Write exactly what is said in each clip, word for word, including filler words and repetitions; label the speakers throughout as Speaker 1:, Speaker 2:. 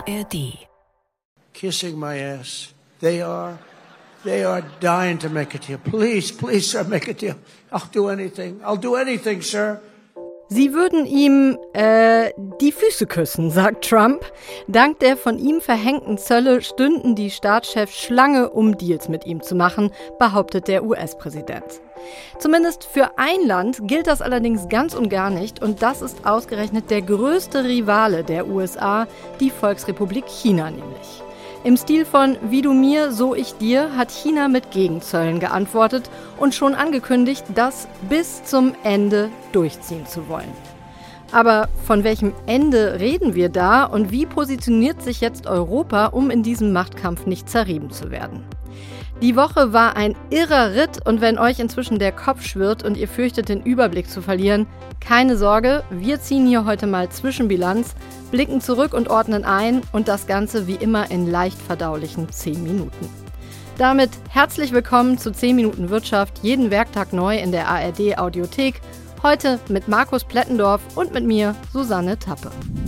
Speaker 1: A R D.
Speaker 2: Kissing my ass. They are, they are dying to make a deal. Please, please, sir, make a deal. I'll do anything. I'll do anything, sir.
Speaker 3: Sie würden ihm äh, die Füße küssen, sagt Trump. Dank der von ihm verhängten Zölle stünden die Staatschefs Schlange, um Deals mit ihm zu machen, behauptet der U S-Präsident. Zumindest für ein Land gilt das allerdings ganz und gar nicht, und das ist ausgerechnet der größte Rivale der U S A, die Volksrepublik China nämlich. Im Stil von "Wie du mir, so ich dir" hat China mit Gegenzöllen geantwortet und schon angekündigt, das bis zum Ende durchziehen zu wollen. Aber von welchem Ende reden wir da und wie positioniert sich jetzt Europa, um in diesem Machtkampf nicht zerrieben zu werden? Die Woche war ein irrer Ritt, und wenn euch inzwischen der Kopf schwirrt und ihr fürchtet, den Überblick zu verlieren, keine Sorge, wir ziehen hier heute mal Zwischenbilanz, blicken zurück und ordnen ein, und das Ganze wie immer in leicht verdaulichen zehn Minuten. Damit herzlich willkommen zu zehn Minuten Wirtschaft, jeden Werktag neu in der A R D Audiothek, heute mit Markus Plettendorf und mit mir, Susanne Tappe.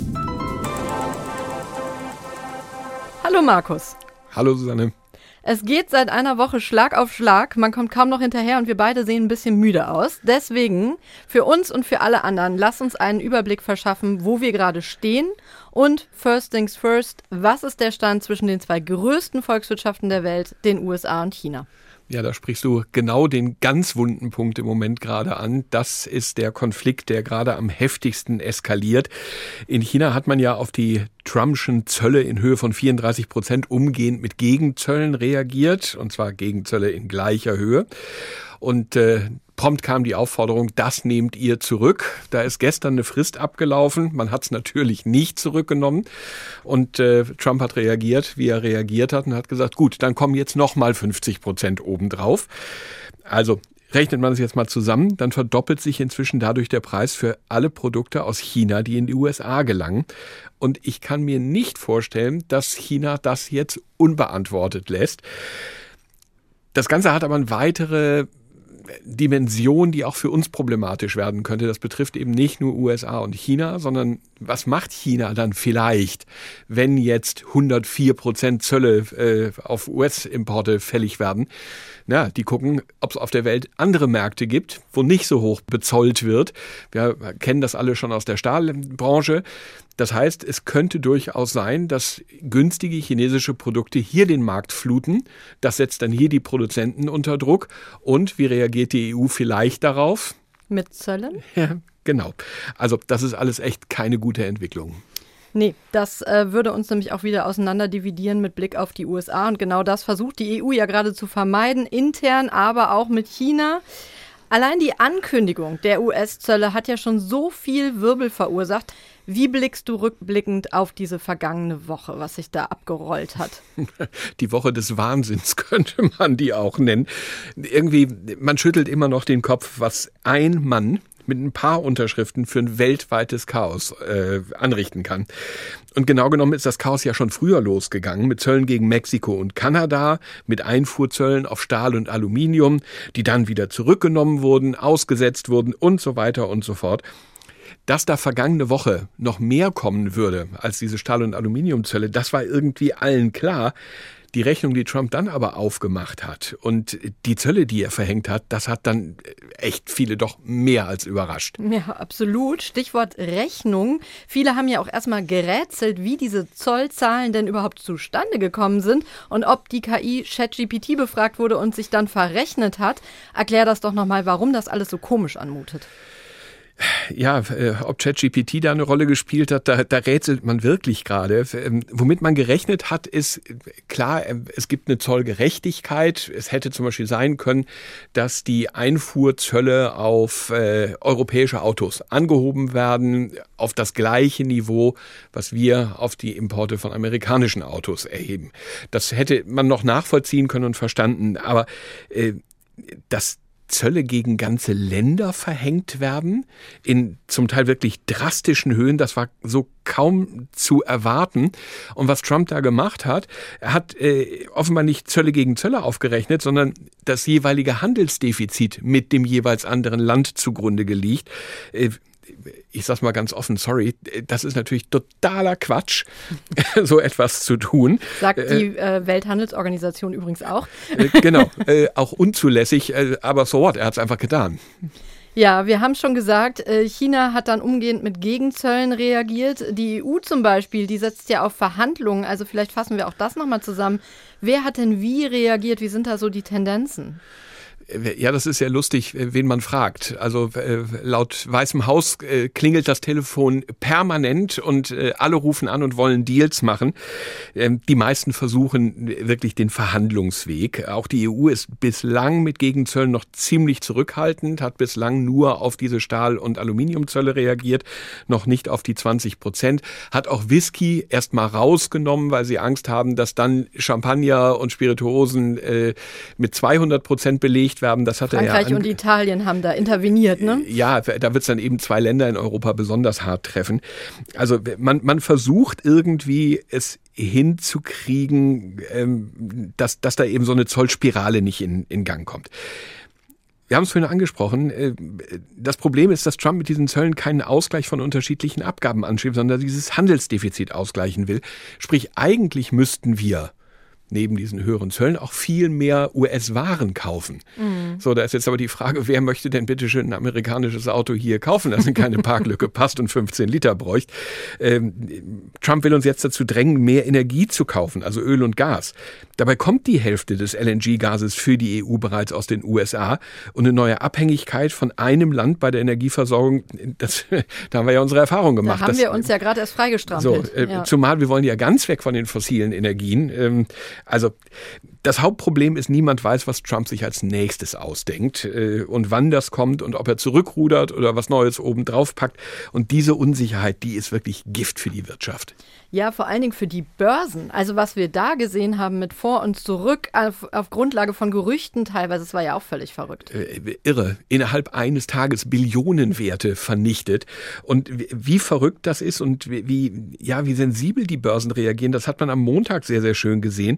Speaker 3: Hallo Markus.
Speaker 4: Hallo Susanne.
Speaker 3: Es geht seit einer Woche Schlag auf Schlag, man kommt kaum noch hinterher und wir beide sehen ein bisschen müde aus. Deswegen, für uns und für alle anderen, lass uns einen Überblick verschaffen, wo wir gerade stehen. Und first things first, was ist der Stand zwischen den zwei größten Volkswirtschaften der Welt, den U S A und China?
Speaker 4: Ja, da sprichst du genau den ganz wunden Punkt im Moment gerade an. Das ist der Konflikt, der gerade am heftigsten eskaliert. In China hat man ja auf die Trumpschen Zölle in Höhe von vierunddreißig Prozent umgehend mit Gegenzöllen reagiert, und zwar Gegenzölle in gleicher Höhe. Und äh, prompt kam die Aufforderung, das nehmt ihr zurück. Da ist gestern eine Frist abgelaufen. Man hat es natürlich nicht zurückgenommen. Und äh, Trump hat reagiert, wie er reagiert hat, und hat gesagt, gut, dann kommen jetzt nochmal fünfzig Prozent obendrauf. Also rechnet man es jetzt mal zusammen, dann verdoppelt sich inzwischen dadurch der Preis für alle Produkte aus China, die in die U S A gelangen. Und ich kann mir nicht vorstellen, dass China das jetzt unbeantwortet lässt. Das Ganze hat aber eine weitere Dimension, die auch für uns problematisch werden könnte. Das betrifft eben nicht nur U S A und China, sondern was macht China dann vielleicht, wenn jetzt hundertvier Prozent Zölle äh, auf U S-Importe fällig werden? Na, die gucken, ob es auf der Welt andere Märkte gibt, wo nicht so hoch bezollt wird. Wir kennen das alle schon aus der Stahlbranche. Das heißt, es könnte durchaus sein, dass günstige chinesische Produkte hier den Markt fluten. Das setzt dann hier die Produzenten unter Druck. Und wie reagiert die E U vielleicht darauf?
Speaker 3: Mit Zöllen?
Speaker 4: Ja, genau. Also das ist alles echt keine gute Entwicklung.
Speaker 3: Nee, das äh, würde uns nämlich auch wieder auseinanderdividieren mit Blick auf die U S A. Und genau das versucht die E U ja gerade zu vermeiden, intern, aber auch mit China. Allein die Ankündigung der U S-Zölle hat ja schon so viel Wirbel verursacht. Wie blickst du rückblickend auf diese vergangene Woche, was sich da abgerollt hat?
Speaker 4: Die Woche des Wahnsinns könnte man die auch nennen. Irgendwie, man schüttelt immer noch den Kopf, was ein Mann mit ein paar Unterschriften für ein weltweites Chaos äh, anrichten kann. Und genau genommen ist das Chaos ja schon früher losgegangen, mit Zöllen gegen Mexiko und Kanada, mit Einfuhrzöllen auf Stahl und Aluminium, die dann wieder zurückgenommen wurden, ausgesetzt wurden und so weiter und so fort. Dass da vergangene Woche noch mehr kommen würde als diese Stahl- und Aluminiumzölle, das war irgendwie allen klar. Die Rechnung, die Trump dann aber aufgemacht hat und die Zölle, die er verhängt hat, das hat dann echt viele doch mehr als überrascht.
Speaker 3: Ja, absolut. Stichwort Rechnung. Viele haben ja auch erstmal gerätselt, wie diese Zollzahlen denn überhaupt zustande gekommen sind und ob die K I ChatGPT befragt wurde und sich dann verrechnet hat. Erklär das doch nochmal, warum das alles so komisch anmutet.
Speaker 4: Ja, äh, ob ChatGPT da eine Rolle gespielt hat, da, da rätselt man wirklich gerade. Ähm, womit man gerechnet hat, ist klar, äh, es gibt eine Zollgerechtigkeit. Es hätte zum Beispiel sein können, dass die Einfuhrzölle auf äh, europäische Autos angehoben werden, auf das gleiche Niveau, was wir auf die Importe von amerikanischen Autos erheben. Das hätte man noch nachvollziehen können und verstanden, aber äh, das Zölle gegen ganze Länder verhängt werden, in zum Teil wirklich drastischen Höhen. Das war so kaum zu erwarten. Und was Trump da gemacht hat, er hat äh, offenbar nicht Zölle gegen Zölle aufgerechnet, sondern das jeweilige Handelsdefizit mit dem jeweils anderen Land zugrunde gelegt. Äh, ich sag's mal ganz offen, sorry, das ist natürlich totaler Quatsch, so etwas zu tun.
Speaker 3: Sagt die äh, Welthandelsorganisation übrigens auch.
Speaker 4: Äh, genau, äh, auch unzulässig, äh, aber so what, er hat's einfach getan.
Speaker 3: Ja, wir haben schon gesagt, China hat dann umgehend mit Gegenzöllen reagiert. Die E U zum Beispiel, die setzt ja auf Verhandlungen. Also vielleicht fassen wir auch das nochmal zusammen. Wer hat denn wie reagiert? Wie sind da so die Tendenzen?
Speaker 4: Ja, das ist ja lustig, wen man fragt. Also äh, laut Weißem Haus äh, klingelt das Telefon permanent und äh, alle rufen an und wollen Deals machen. Ähm, die meisten versuchen wirklich den Verhandlungsweg. Auch die E U ist bislang mit Gegenzöllen noch ziemlich zurückhaltend, hat bislang nur auf diese Stahl- und Aluminiumzölle reagiert, noch nicht auf die zwanzig Prozent. Hat auch Whisky erst mal rausgenommen, weil sie Angst haben, dass dann Champagner und Spirituosen äh, mit zweihundert Prozent belegt werden. Das hat
Speaker 3: Frankreich
Speaker 4: er ja
Speaker 3: und Italien haben da interveniert, ne?
Speaker 4: Ja, da wird es dann eben zwei Länder in Europa besonders hart treffen. Also man, man versucht irgendwie es hinzukriegen, ähm, dass, dass da eben so eine Zollspirale nicht in, in Gang kommt. Wir haben es vorhin angesprochen, das Problem ist, dass Trump mit diesen Zöllen keinen Ausgleich von unterschiedlichen Abgaben anstrebt, sondern dieses Handelsdefizit ausgleichen will. Sprich, eigentlich müssten wir neben diesen höheren Zöllen auch viel mehr U S-Waren kaufen. Mhm. So, da ist jetzt aber die Frage, wer möchte denn bitte schön ein amerikanisches Auto hier kaufen, das in keine Parklücke passt und fünfzehn Liter bräuchte. Ähm, Trump will uns jetzt dazu drängen, mehr Energie zu kaufen, also Öl und Gas. Dabei kommt die Hälfte des L N G-Gases für die E U bereits aus den U S A und eine neue Abhängigkeit von einem Land bei der Energieversorgung, das, da haben wir ja unsere Erfahrung gemacht.
Speaker 3: Da haben
Speaker 4: das,
Speaker 3: wir uns ja gerade erst freigestrampelt.
Speaker 4: So, äh,
Speaker 3: ja.
Speaker 4: Zumal wir wollen ja ganz weg von den fossilen Energien. Ähm, Also das Hauptproblem ist, niemand weiß, was Trump sich als nächstes ausdenkt äh, und wann das kommt und ob er zurückrudert oder was Neues obendrauf packt. Und diese Unsicherheit, die ist wirklich Gift für die Wirtschaft.
Speaker 3: Ja, vor allen Dingen für die Börsen. Also was wir da gesehen haben mit vor und zurück auf, auf Grundlage von Gerüchten teilweise, das war ja auch völlig verrückt.
Speaker 4: Äh, irre. Innerhalb eines Tages Billionenwerte vernichtet. Und wie, wie verrückt das ist und wie, wie, ja, wie sensibel die Börsen reagieren, das hat man am Montag sehr, sehr schön gesehen.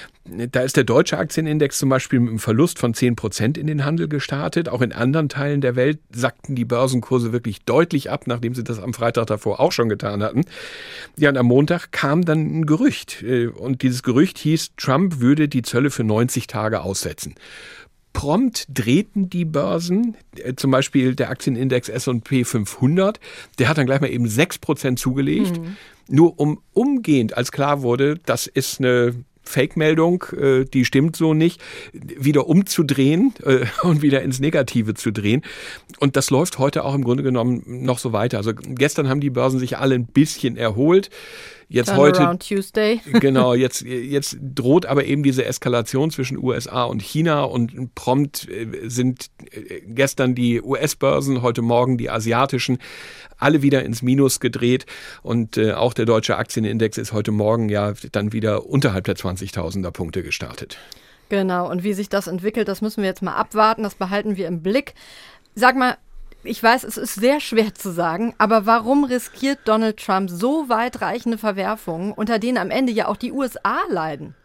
Speaker 4: Da ist der deutsche Aktienindex zum Beispiel mit einem Verlust von zehn Prozent in den Handel gestartet. Auch in anderen Teilen der Welt sackten die Börsenkurse wirklich deutlich ab, nachdem sie das am Freitag davor auch schon getan hatten. Ja, und am Montag kam dann ein Gerücht. Und dieses Gerücht hieß, Trump würde die Zölle für neunzig Tage aussetzen. Prompt drehten die Börsen, zum Beispiel der Aktienindex S und P fünfhundert, der hat dann gleich mal eben sechs Prozent zugelegt. Mhm. Nur um umgehend, als klar wurde, das ist eine Fake-Meldung, die stimmt so nicht, wieder umzudrehen und wieder ins Negative zu drehen. Und das läuft heute auch im Grunde genommen noch so weiter. Also gestern haben die Börsen sich alle ein bisschen erholt. Jetzt heute,
Speaker 3: Tuesday.
Speaker 4: Genau, jetzt, jetzt droht aber eben diese Eskalation zwischen U S A und China und prompt sind gestern die U S-Börsen, heute Morgen die asiatischen, alle wieder ins Minus gedreht und äh, auch der deutsche Aktienindex ist heute Morgen ja dann wieder unterhalb der zwanzigtausender Punkte gestartet.
Speaker 3: Genau, und wie sich das entwickelt, das müssen wir jetzt mal abwarten, das behalten wir im Blick. Sag mal, ich weiß, es ist sehr schwer zu sagen, aber warum riskiert Donald Trump so weitreichende Verwerfungen, unter denen am Ende ja auch die U S A leiden?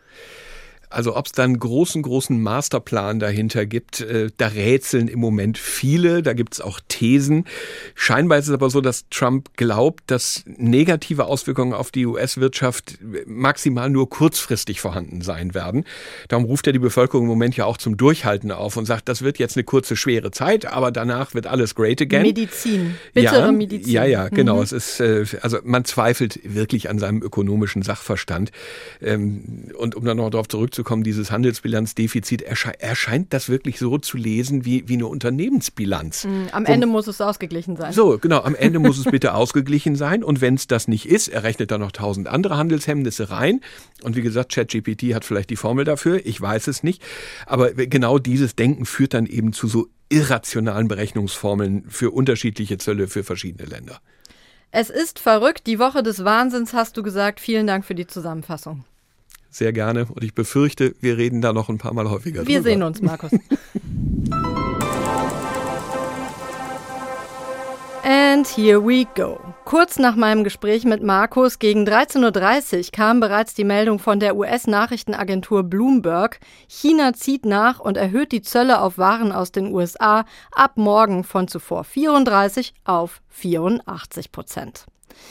Speaker 4: Also ob es da einen großen, großen Masterplan dahinter gibt, äh, da rätseln im Moment viele, da gibt es auch Thesen. Scheinbar ist es aber so, dass Trump glaubt, dass negative Auswirkungen auf die U S-Wirtschaft maximal nur kurzfristig vorhanden sein werden. Darum ruft er die Bevölkerung im Moment ja auch zum Durchhalten auf und sagt, das wird jetzt eine kurze, schwere Zeit, aber danach wird alles great again.
Speaker 3: Medizin, bittere
Speaker 4: ja,
Speaker 3: Medizin.
Speaker 4: Ja, ja, genau.
Speaker 3: Mhm.
Speaker 4: Es ist, äh, also man zweifelt wirklich an seinem ökonomischen Sachverstand. Ähm, und um dann noch darauf zurückzukommen, kommen, dieses Handelsbilanzdefizit, ersche- erscheint das wirklich so zu lesen wie, wie eine Unternehmensbilanz.
Speaker 3: Mm, am
Speaker 4: Wo,
Speaker 3: Ende muss es ausgeglichen sein.
Speaker 4: So, genau, am Ende muss es bitte ausgeglichen sein und wenn es das nicht ist, er rechnet da noch tausend andere Handelshemmnisse rein und wie gesagt, ChatGPT hat vielleicht die Formel dafür, ich weiß es nicht, aber genau dieses Denken führt dann eben zu so irrationalen Berechnungsformeln für unterschiedliche Zölle für verschiedene Länder.
Speaker 3: Es ist verrückt, die Woche des Wahnsinns hast du gesagt. Vielen Dank für die Zusammenfassung.
Speaker 4: Sehr gerne und ich befürchte, wir reden da noch ein paar Mal häufiger
Speaker 3: Wir
Speaker 4: drüber.
Speaker 3: sehen uns, Markus. And And here we go. Kurz nach meinem Gespräch mit Markus gegen dreizehn Uhr dreißig kam bereits die Meldung von der U S-Nachrichtenagentur Bloomberg. China zieht nach und erhöht die Zölle auf Waren aus den U S A ab morgen von zuvor vierunddreißig auf vierundachtzig Prozent.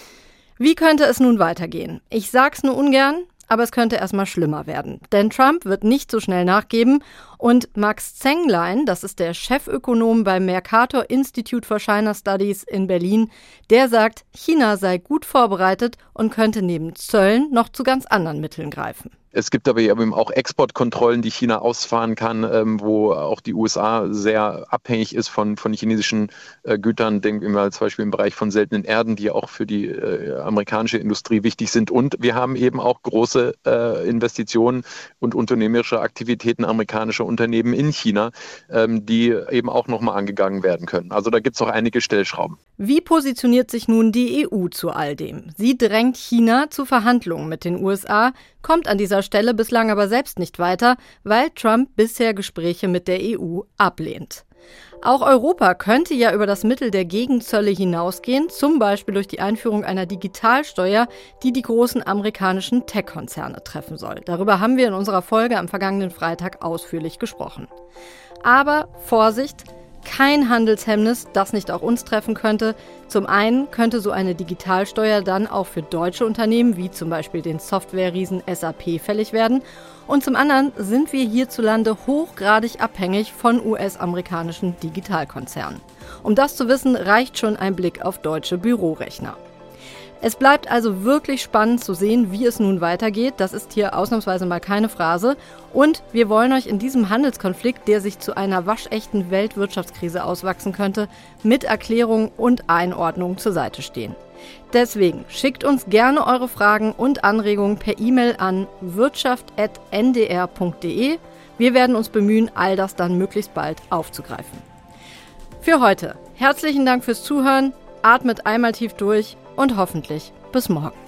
Speaker 3: Wie könnte es nun weitergehen? Ich sag's nur ungern, aber es könnte erstmal schlimmer werden. Denn Trump wird nicht so schnell nachgeben und Max Zenglein, das ist der Chefökonom beim Mercator Institute for China Studies in Berlin, der sagt, China sei gut vorbereitet und könnte neben Zöllen noch zu ganz anderen Mitteln greifen.
Speaker 1: Es gibt aber eben auch Exportkontrollen, die China ausfahren kann, ähm, wo auch die U S A sehr abhängig ist von, von chinesischen äh, Gütern. Denken wir mal zum Beispiel im Bereich von seltenen Erden, die auch für die äh, amerikanische Industrie wichtig sind. Und wir haben eben auch große äh, Investitionen und unternehmerische Aktivitäten amerikanischer Unternehmen in China, ähm, die eben auch nochmal angegangen werden können. Also da gibt es auch einige Stellschrauben.
Speaker 3: Wie positioniert sich nun die E U zu all dem? Sie drängt China zu Verhandlungen mit den U S A, kommt an dieser Stelle bislang aber selbst nicht weiter, weil Trump bisher Gespräche mit der E U ablehnt. Auch Europa könnte ja über das Mittel der Gegenzölle hinausgehen, zum Beispiel durch die Einführung einer Digitalsteuer, die die großen amerikanischen Tech-Konzerne treffen soll. Darüber haben wir in unserer Folge am vergangenen Freitag ausführlich gesprochen. Aber Vorsicht! Kein Handelshemmnis, das nicht auch uns treffen könnte. Zum einen könnte so eine Digitalsteuer dann auch für deutsche Unternehmen, wie zum Beispiel den Software-Riesen S A P, fällig werden. Und zum anderen sind wir hierzulande hochgradig abhängig von U S-amerikanischen Digitalkonzernen. Um das zu wissen, reicht schon ein Blick auf deutsche Bürorechner. Es bleibt also wirklich spannend zu sehen, wie es nun weitergeht. Das ist hier ausnahmsweise mal keine Phrase. Und wir wollen euch in diesem Handelskonflikt, der sich zu einer waschechten Weltwirtschaftskrise auswachsen könnte, mit Erklärung und Einordnung zur Seite stehen. Deswegen schickt uns gerne eure Fragen und Anregungen per E-Mail an wirtschaft punkt n d r punkt d e. Wir werden uns bemühen, all das dann möglichst bald aufzugreifen. Für heute herzlichen Dank fürs Zuhören, atmet einmal tief durch und hoffentlich bis morgen.